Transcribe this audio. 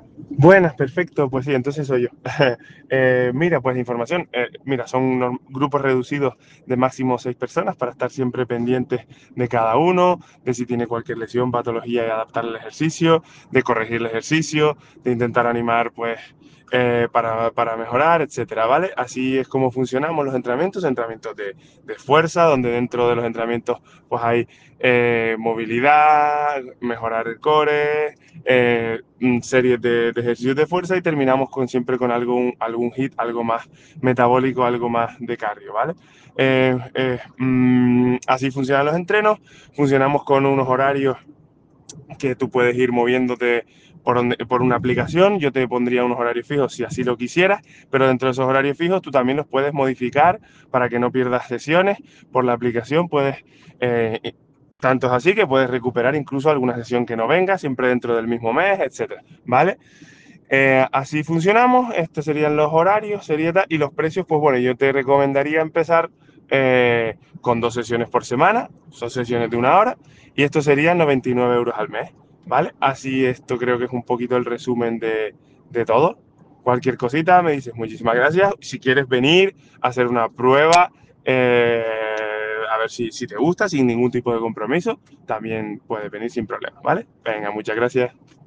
Buenas, perfecto, pues sí, entonces soy yo. Mira, pues la información, mira, son grupos reducidos de máximo 6 personas para estar siempre pendientes de cada uno, de si tiene cualquier lesión, patología y adaptar el ejercicio, de corregir el ejercicio, de intentar animar, pues, para mejorar, etcétera, ¿vale? Así es como funcionamos los entrenamientos de fuerza, donde dentro de los entrenamientos, pues hay movilidad, mejorar el core, series de ejercicios de fuerza y terminamos siempre con algún hit, algo más metabólico, algo más de cardio, ¿vale? Así funcionan los entrenos, funcionamos con unos horarios que tú puedes ir moviéndote por una aplicación. Yo te pondría unos horarios fijos si así lo quisieras, pero dentro de esos horarios fijos tú también los puedes modificar para que no pierdas sesiones. Por la aplicación puedes, tanto es así que puedes recuperar incluso alguna sesión que no venga, siempre dentro del mismo mes, etcétera, ¿vale? Así funcionamos, estos serían los horarios, y los precios, pues bueno, yo te recomendaría empezar con 2 sesiones por semana, son sesiones de 1 hora, y esto serían 99 euros al mes, ¿vale? Así esto creo que es un poquito el resumen de todo. Cualquier cosita me dices muchísimas gracias. Si quieres venir a hacer una prueba, eh, a ver si te gusta, sin ningún tipo de compromiso, también puedes venir sin problema, ¿vale? Venga, muchas gracias.